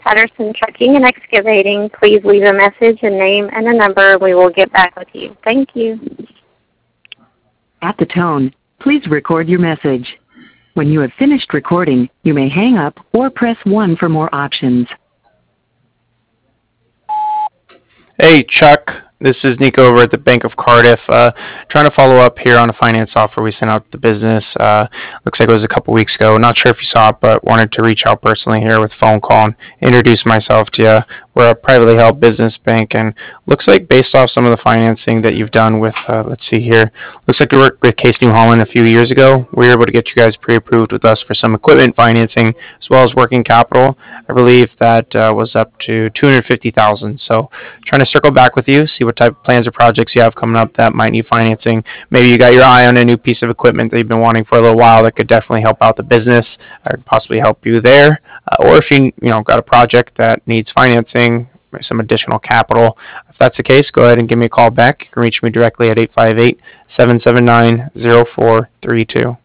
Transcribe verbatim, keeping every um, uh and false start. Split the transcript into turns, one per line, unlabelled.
Patterson Trucking and Excavating. Please leave a message, a name, and a number. We will get back with you. Thank you.
At the tone, please record your message. When you have finished recording, you may hang up or press one for more options.
Hey, Chuck. This is Nico over at the Bank of Cardiff. Uh, trying to follow up here on a finance offer we sent out to the business. Uh, looks like it was a couple weeks ago. Not sure if you saw it, but wanted to reach out personally here with a phone call and introduce myself to you. We're a privately held business bank, and looks like based off some of the financing that you've done with, uh, let's see here, looks like you worked with Case New Holland a few years ago. We were able to get you guys pre-approved with us for some equipment financing as well as working capital. I believe that uh, was up to two hundred fifty thousand dollars. So trying to circle back with you, see what type of plans or projects you have coming up that might need financing. Maybe you got your eye on a new piece of equipment that you've been wanting for a little while that could definitely help out the business or possibly help you there. Uh, or if you you know got a project that needs financing, some additional capital. If that's the case, go ahead and give me a call back. You can reach me directly at eight five eight, seven seven nine, zero four three two.